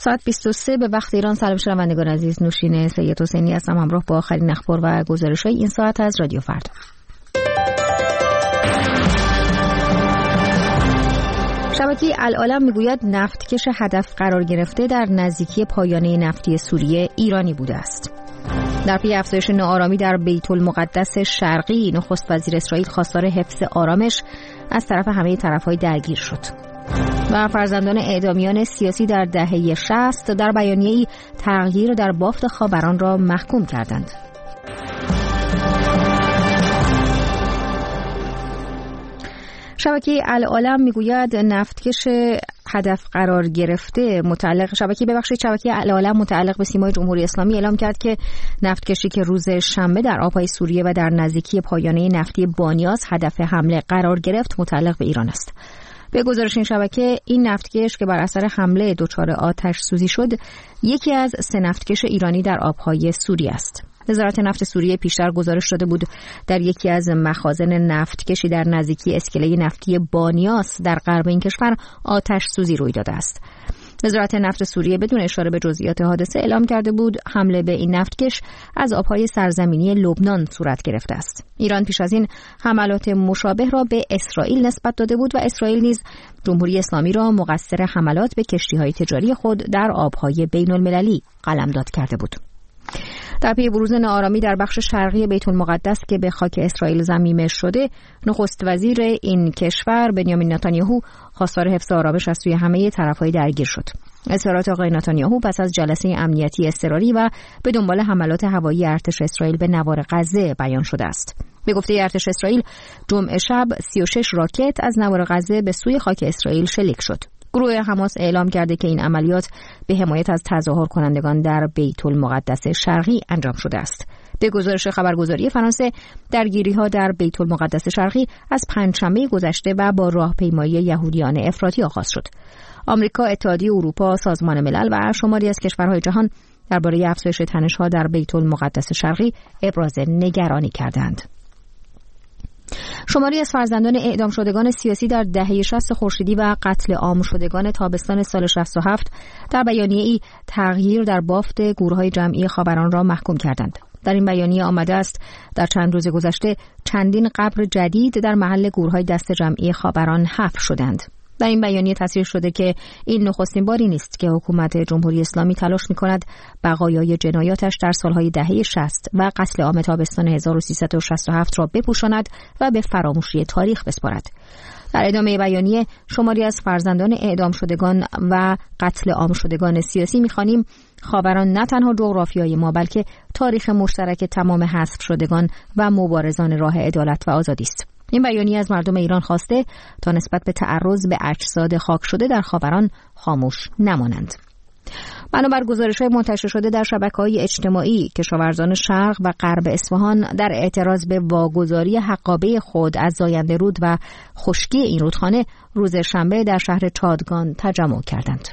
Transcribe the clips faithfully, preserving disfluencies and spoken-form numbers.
ساعت بیست و سه به وقت ایران. سلام شنوندگان عزیز، نوشین سید حسینی هستم همراه با آخرین اخبار و گزارش‌های این ساعت از رادیو فردا. شبکه العالم میگوید نفتکش هدف قرار گرفته در نزدیکی پایانه نفتی سوریه ایرانی بوده است. در پی افزایش ناآرامی در بیت المقدس شرقی، نخست وزیر اسرائیل خواستار حفظ آرامش از طرف همه طرف‌های درگیر شد. و فرزندان اعدامیان سیاسی در دهه شصت در بیانیه‌ای تغییر در بافت خاوران را محکوم کردند. شبکه العالم میگوید نفتکش هدف قرار گرفته متعلق شبکه ببخشید شبکه العالم متعلق به سیمای جمهوری اسلامی اعلام کرد که نفتکشی که روز شنبه در آبهای سوریه و در نزدیکی پایانه نفتی بانیاس هدف حمله قرار گرفت متعلق به ایران است. به گزارش این شبکه، این نفتکش که بر اثر حمله دچار آتش سوزی شد، یکی از سه نفتکش ایرانی در آبهای سوریه است. وزارت نفت سوریه پیشتر گزارش داده بود در یکی از مخازن نفتکشی در نزدیکی اسکله نفتی بانیاس در غرب این کشور آتش سوزی روی داده است. وزارت نفت سوریه بدون اشاره به جزئیات حادثه اعلام کرده بود حمله به این نفتکش از آبهای سرزمینی لبنان صورت گرفته است. ایران پیش از این حملات مشابه را به اسرائیل نسبت داده بود و اسرائیل نیز جمهوری اسلامی را مقصر حملات به کشتی‌های تجاری خود در آبهای بین‌المللی قلمداد کرده بود. در پی بروز ناآرامی در بخش شرقی بیت المقدس که به خاک اسرائیل ضمیمه شده، نخست وزیر این کشور بنیامین نتانیاهو خواستار حفظ آرامش از سوی همه طرف‌های درگیر شد. اظهارات آقای نتانیاهو پس از جلسه امنیتی اضطراری و به دنبال حملات هوایی ارتش اسرائیل به نوار غزه بیان شده است. به گفته ارتش اسرائیل، جمعه شب سی و شش راکت از نوار غزه به سوی خاک اسرائیل شلیک شد. گروه حماس اعلام کرده که این عملیات به حمایت از تظاهر کنندگان در بیت المقدس شرقی انجام شده است. به گزارش خبرگزاری فرانسه، درگیری‌ها در بیت المقدس شرقی از پنجشنبه گذشته و با راهپیمایی یهودیان افراطی آغاز شد. آمریکا، اتحادیه اروپا، سازمان ملل و شماری از کشورهای جهان درباره افزایش تنش‌ها در بیت المقدس شرقی ابراز نگرانی کردند. شماری از فرزندان اعدام شدگان سیاسی در دهه شصت خورشیدی و قتل عام شدگان تابستان سال شصت و هفت در بیانیه‌ای تغییر در بافت گورهای جمعی خاوران را محکوم کردند. در این بیانیه آمده است در چند روز گذشته چندین قبر جدید در محل گورهای دست جمعی خاوران حفر شدند. در این بیانیه تصریح شده که این نخستین باری نیست که حکومت جمهوری اسلامی تلاش می‌کند بقایای جنایاتش در سالهای دهه شصت و قتل عام تابستان هزار و سیصد و شصت و هفت را بپوشاند و به فراموشی تاریخ بسپارد. در ادامه بیانیه شماری از فرزندان اعدام شدگان و قتل عام شدگان سیاسی می‌خوانیم خاوران نه تنها جغرافیای ما بلکه تاریخ مشترک تمام حذف شدگان و مبارزان راه عدالت و آزادی است. این بیانیه از مردم ایران خواسته تا نسبت به تعرض به اجساد خاک شده در خاوران خاموش نمانند. بنابر گزارش‌های منتشر شده در شبکه‌های اجتماعی، کشاورزان شرق و غرب اصفهان در اعتراض به واگذاری حقابه خود از زاینده رود و خشکی این رودخانه روز شنبه در شهر چادگان تجمع کردند.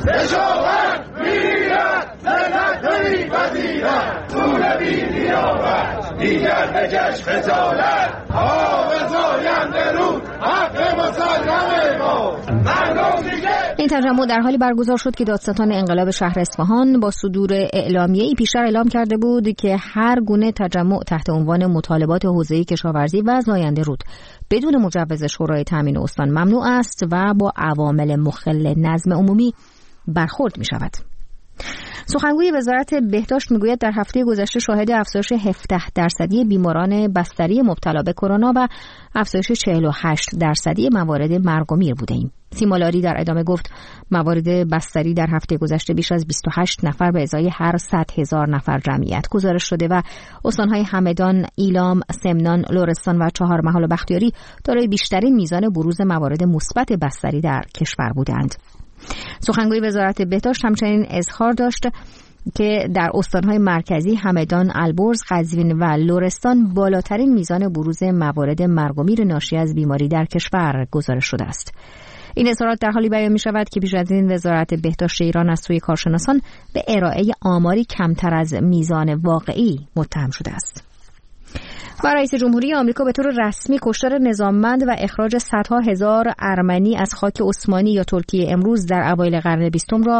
دیگر به جشن خجالت ها به زاینده رود حق مسلم ما. این تجمع در حالی برگزار شد که دادستان انقلاب شهر اصفهان با صدور اعلامیه‌ای پیشتر اعلام کرده بود که هر گونه تجمع تحت عنوان مطالبات حوزه کشاورزی و زاینده رود بدون مجوز شورای تامین استان ممنوع است و با عوامل مخل نظم عمومی برخورد می شود. سخنگوی وزارت بهداشت میگوید در هفته گذشته شاهد افزایش هفده درصدی بیماران بستری مبتلا به کرونا و افزایش چهل و هشت درصدی موارد مرگ و میر بودیم. سیمالاری در ادامه گفت موارد بستری در هفته گذشته بیش از بیست و هشت نفر به ازای هر صد هزار نفر جمعیت گزارش شده و استانهای همدان، ایلام، سمنان، لرستان و چهارمحال و بختیاری دارای بیشترین میزان بروز موارد مثبت بستری در کشور بودند. سخنگوی وزارت بهداشت همچنین اظهار داشت که در استانهای مرکزی همدان، البرز، قزوین و لرستان بالاترین میزان بروز موارد مرگ و میر ناشی از بیماری در کشور گزارش شده است. این اظهارات در حالی بیان می شود که پیش از این وزارت بهداشت ایران از سوی کارشناسان به ارائه آماری کمتر از میزان واقعی متهم شده است. و رئیس جمهوری آمریکا به طور رسمی کشتار نظاممند و اخراج صدها هزار ارمنی از خاک عثمانی یا ترکیه امروز در اوایل قرن بیستم را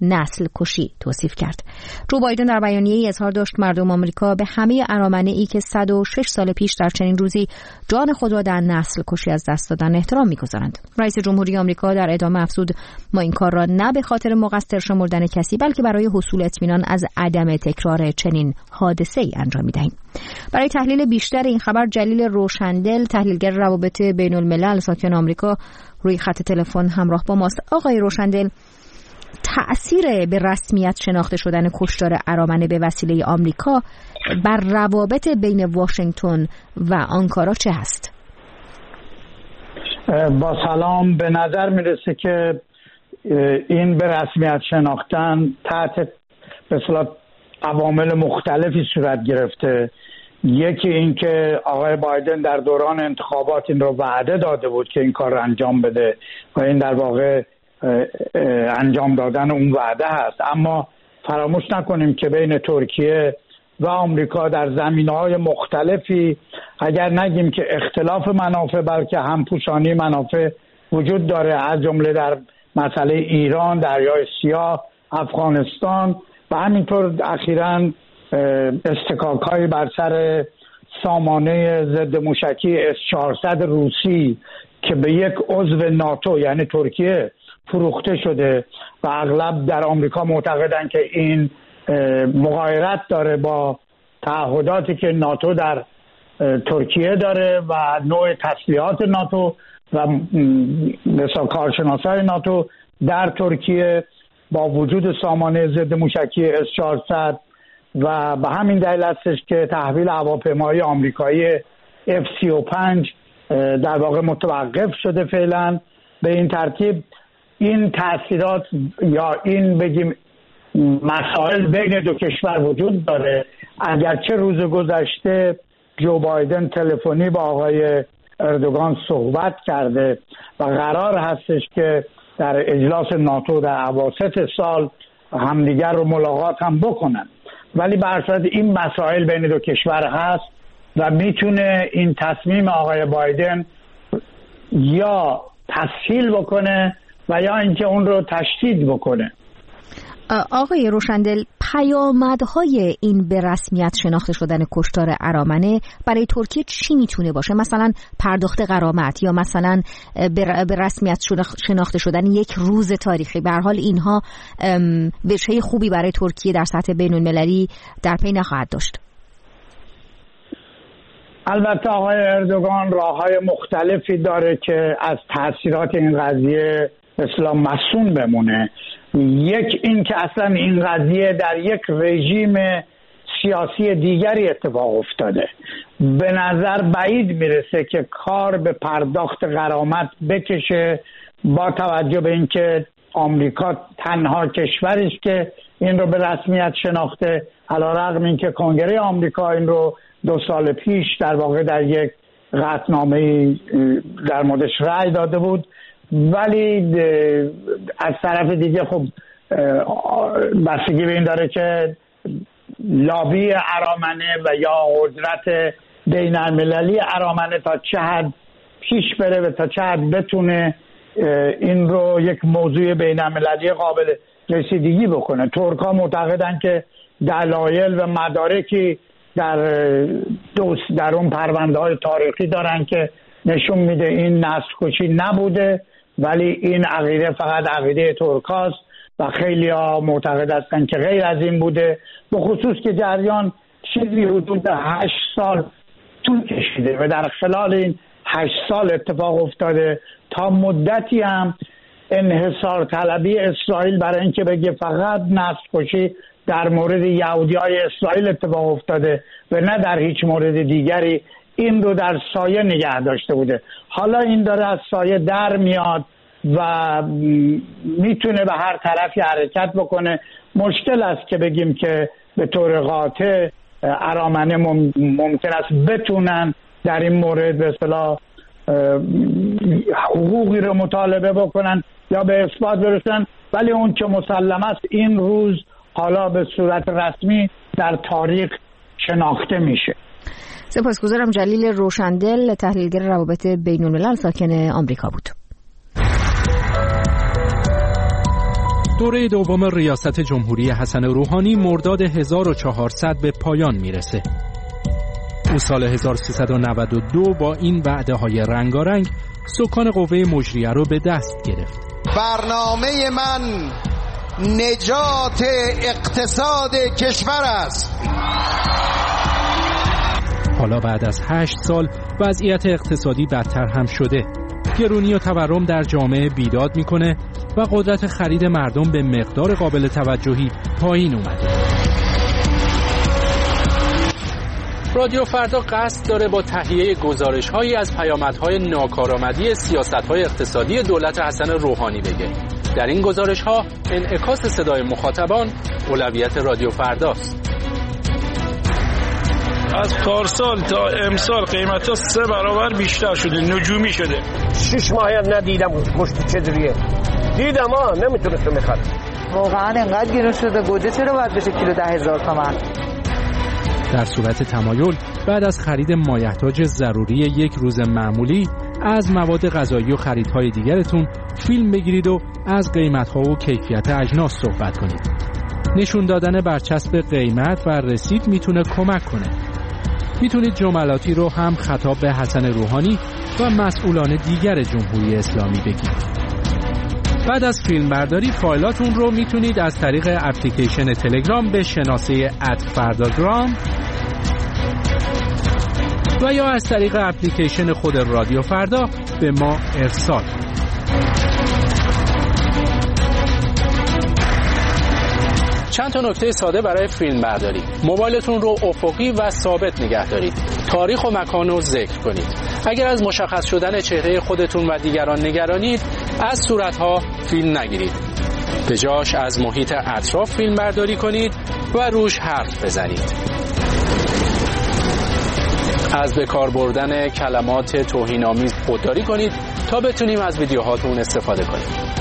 نسل کشی توصیف کرد. جو بایدن در بیانیه‌ای اظهار داشت مردم آمریکا به همه ارامنه‌ای که صد و شش سال پیش در چنین روزی جان خود را در نسل کشی از دست دادن احترام می‌گذارند. رئیس جمهوری آمریکا در ادامه افزود ما این کار را نه به خاطر مقصر شمردن کسی بلکه برای حصول اطمینان از عدم تکرار چنین حادثه‌ای انجام می‌دهیم. برای تحلیل بیشتر این خبر جلیل روشندل، تحلیلگر روابط بین الملل ساکن آمریکا، روی خط تلفن همراه با ماست. آقای روشندل، تأثیر به رسمیت شناخته شدن کشتار ارامنه به وسیله آمریکا بر روابط بین واشنگتن و آنکارا چه هست؟ با سلام، به نظر میرسه که این به رسمیت شناختن تحت به اصطلاح عوامل مختلفی صورت گرفته. یکی این که آقای بایدن در دوران انتخابات این رو وعده داده بود که این کار رو انجام بده و این در واقع انجام دادن اون وعده هست. اما فراموش نکنیم که بین ترکیه و آمریکا در زمینه‌های مختلفی، اگر نگیم که اختلاف منافع بلکه همپوشانی منافع وجود داره، از جمله در مسئله ایران، دریای سیاه، افغانستان و همینطور اخیراً استکاک‌های بر سر سامانه ضد موشکی اس چهارصد روسی که به یک عضو ناتو یعنی ترکیه فروخته شده و اغلب در آمریکا معتقدند که این مغایرت داره با تعهداتی که ناتو در ترکیه داره و نوع تسلیحات ناتو و مثلا کارشناسای ناتو در ترکیه با وجود سامانه ضد موشکی اس چهارصد و به همین دلیل هستش که تحویل هواپیمایی آمریکایی اف سی و پنج در واقع متوقف شده فعلا. به این ترتیب این تأثیرات یا این بگیم مسائل بین دو کشور وجود داره. اگرچه روز گذشته جو بایدن تلفنی با آقای اردوغان صحبت کرده و قرار هستش که در اجلاس ناتو در اواسط سال همدیگر رو ملاقات هم بکنن، ولی به هر صورت این مسائل بین دو کشور هست و میتونه این تصمیم آقای بایدن یا تسهیل بکنه و یا اینکه اون رو تشدید بکنه. آقای روشندل، پیامدهای این به رسمیت شناخته شدن کشتار ارامنه برای ترکیه چی میتونه باشه؟ مثلا پرداخت غرامت یا مثلا به رسمیت شناخته شدن یک روز تاریخی. به هر حال اینها وجهه خوبی برای ترکیه در سطح بین المللی در پی نخواهد داشت. البته آقای اردوغان راههای مختلفی داره که از تاثیرات این قضیه اصلا مسئول بمونه. یک این که اصلا این قضیه در یک رژیم سیاسی دیگری اتفاق افتاده. به نظر بعید میرسه که کار به پرداخت غرامت بکشه، با توجه به اینکه آمریکا تنها کشوری است که این رو به رسمیت شناخته، علیرغم اینکه کنگره آمریکا این رو دو سال پیش در واقع در یک قطعنامه در موردش رأی داده بود. ولی از طرف دیگه خب بستگی به این داره که لابی ارامنه و یا قدرت بین المللی ارامنه تا چه حد پیش بره و تا چه حد بتونه این رو یک موضوع بین المللی قابل رسیدگی بکنه. ترک‌ها معتقدن که دلایل و مدارکی در دوست در اون پرونده‌های تاریخی دارن که نشون میده این نسل کشی نبوده، ولی این عقیده فقط عقیده ترکاست و خیلی ها معتقد هستن که غیر از این بوده، به خصوص که جریان چیزی حدود هشت سال طول کشیده و در خلال این هشت سال اتفاق افتاده. تا مدتی هم انحصار طلبی اسرائیل برای اینکه بگه فقط نسل کشی در مورد یهودیای اسرائیل اتفاق افتاده و نه در هیچ مورد دیگری، این رو در سایه نگه داشته بوده. حالا این داره از سایه در میاد و میتونه به هر طرفی حرکت بکنه. مشکل است که بگیم که به طور قاطع ارامنه ممکن است بتونن در این مورد به اصطلاح حقوقی رو مطالبه بکنن یا به اثبات برسن، ولی اون که مسلم است این روز حالا به صورت رسمی در تاریخ شناخته میشه. سپاسگزارم. جلیل روشندل، تحلیلگر روابط بین الملل ساکن آمریکا بود. دوره دوم ریاست جمهوری حسن روحانی مرداد هزار و چهارصد به پایان میرسه. او سال هزار و سیصد و نود و دو با این وعده‌های رنگارنگ سکان قوه مجریه رو به دست گرفت. برنامه من نجات اقتصاد کشور است. حالا بعد از هشت سال وضعیت اقتصادی بدتر هم شده. گرونی و تورم در جامعه بیداد میکنه و قدرت خرید مردم به مقدار قابل توجهی پایین اومده. رادیو فردا قصد داره با تهیه گزارش‌هایی از پیامدهای ناکارآمدی سیاست‌های اقتصادی دولت حسن روحانی بگه. در این گزارش‌ها انعکاس صدای مخاطبان اولویت رادیو فرداست. از پارسال تا امسال قیمت‌ها سه برابر بیشتر شده، نجومی شده. شش ماه ندیدم گوشت چجوریه. دیدم ها نمیتونستم بخرم. واقعا انقدر گرون شده، گوجه چرا باید بشه کیلو ده هزار تومان؟ در صورت تمایل بعد از خرید مایحتاج ضروری یک روز معمولی از مواد غذایی و خریدهای دیگرتون فیلم بگیرید و از قیمت‌ها و کیفیت اجناس صحبت کنید. نشون دادن برچسب قیمت و رسید میتونه کمک کنه. میتونید جملاتی رو هم خطاب به حسن روحانی و مسئولان دیگر جمهوری اسلامی بگید. بعد از فیلم برداری فایلاتون رو میتونید از طریق اپلیکیشن تلگرام به شناسه ات فرداگرام و یا از طریق اپلیکیشن خود رادیو فردا به ما ارسال. چند تا نکته ساده برای فیلم برداری. موبایلتون رو افقی و ثابت نگه دارید. تاریخ و مکان رو ذکر کنید. اگر از مشخص شدن چهره خودتون و دیگران نگرانید، از صورتها فیلم نگیرید. به جاش از محیط اطراف فیلم برداری کنید و روش حرف بزنید. از به کار بردن کلمات توهین‌آمیز خودداری کنید تا بتونیم از ویدیوهاتون استفاده کنیم.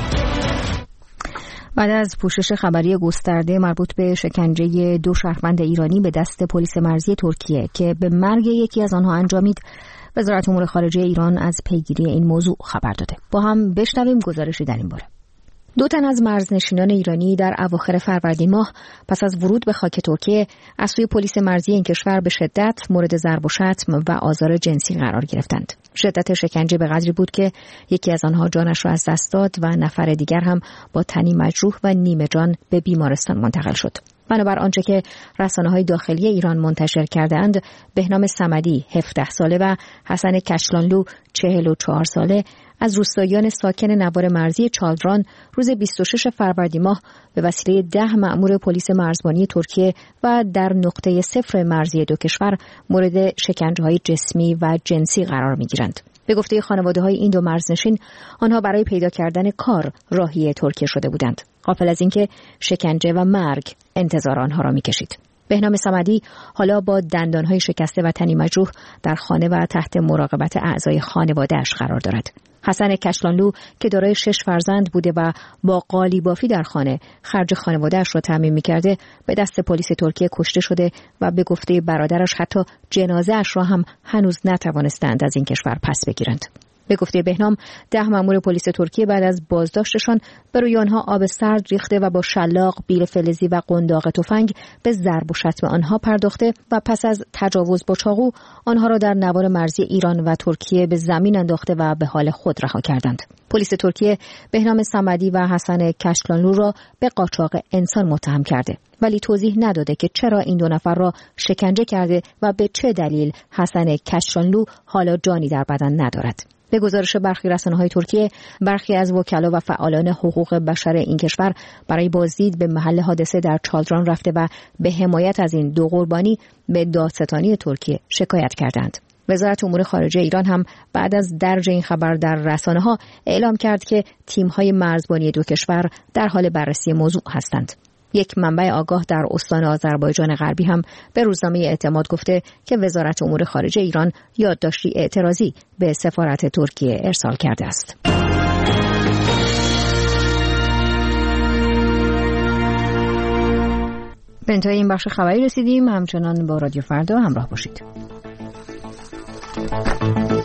بعد از پوشش خبری گسترده مربوط به شکنجه دو شهروند ایرانی به دست پلیس مرزی ترکیه که به مرگ یکی از آنها انجامید، وزارت امور خارجه ایران از پیگیری این موضوع خبر داده. با هم بشنویم گزارشی در این باره. دو تن از مرزنشینان ایرانی در اواخر فروردین ماه پس از ورود به خاک ترکیه از سوی پلیس مرزی این کشور به شدت مورد ضرب و شتم و آزار جنسی قرار گرفتند. شدت شکنجه به قدری بود که یکی از آنها جانش را از دست داد و نفر دیگر هم با تنی مجروح و نیمه جان به بیمارستان منتقل شد. بنابر آنچه که رسانه‌های داخلی ایران منتشر کرده‌اند، بهنام صمدی هفده ساله و حسن کشلانلو چهل و چهار ساله از روستاییان ساکن نوار مرزی چالدران روز بیست و شش فروردین ماه به وسیله ده مأمور پلیس مرزبانی ترکیه و در نقطه صفر مرزی دو کشور مورد شکنجه‌های جسمی و جنسی قرار می‌گیرند. به گفته خانواده‌های این دو مرزنشین، آنها برای پیدا کردن کار راهی ترکیه شده بودند، غافل از اینکه شکنجه و مرگ انتظار آنها را می‌کشید. بهنام صمدی حالا با دندانهای شکسته و تنی مجروح در خانه و تحت مراقبت اعضای خانواده‌اش قرار دارد. حسن کشلانلو که دارای شش فرزند بوده و با قالیبافی در خانه خرج خانواده‌اش را تامین می‌کرده، به دست پلیس ترکیه کشته شده و به گفته برادرش حتی جنازه‌اش را هم هنوز نتوانستند از این کشور پس بگیرند. به گفته بهنام، ده مأمور پلیس ترکیه بعد از بازداشتشان بر روی آنها آب سرد ریخته و با شلاق، بیل فلزی و قنداق تفنگ به ضرب و شتم آنها پرداخته و پس از تجاوز با چاقو آنها را در نوار مرزی ایران و ترکیه به زمین انداخته و به حال خود رها کردند. پلیس ترکیه بهنام صمدی و حسن کشلانلو را به قاچاق انسان متهم کرده، ولی توضیح نداده که چرا این دو نفر را شکنجه کرده و به چه دلیل حسن کشلانلو حالا جانی در بدن ندارد. به گزارش برخی رسانه‌های ترکیه، برخی از وکلا و فعالان حقوق بشر این کشور برای بازدید به محل حادثه در چالدران رفته و به حمایت از این دو قربانی به دادستانی ترکیه شکایت کردند. وزارت امور خارجه ایران هم بعد از درج این خبر در رسانه‌ها اعلام کرد که تیم‌های مرزبانی دو کشور در حال بررسی موضوع هستند. یک منبع آگاه در استان آذربایجان غربی هم به روزنامه اعتماد گفته که وزارت امور خارجه ایران یادداشتی اعتراضی به سفارت ترکیه ارسال کرده است. به انتهای این بخش خبری رسیدیم. همچنان با رادیو فردا همراه باشید.